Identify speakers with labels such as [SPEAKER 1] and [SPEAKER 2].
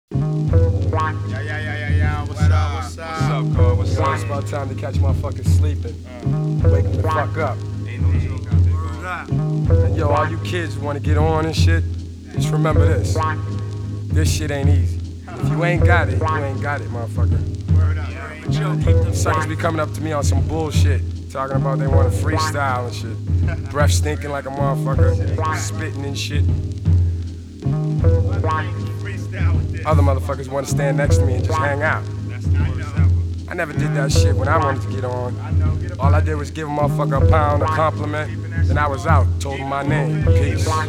[SPEAKER 1] Yeah. What's up?
[SPEAKER 2] What's up, Carl? What's up?
[SPEAKER 3] It's about time to catch motherfuckers sleeping. Wake them the fuck up.
[SPEAKER 2] Ain't no joke out there, Carl.
[SPEAKER 3] And yo, all you kids who wanna get on and shit, just remember this. This shit ain't easy. If you ain't got it, you ain't got it, motherfucker. Suckers be coming up to me on some bullshit, talking about they wanna freestyle and shit. Breath stinking like a motherfucker, spitting and shit. Other motherfuckers wanna stand next to me and just hang out. I never did that shit when I wanted to get on. All I did was give a motherfucker a pound, a compliment, then I was out, told him my name. Peace.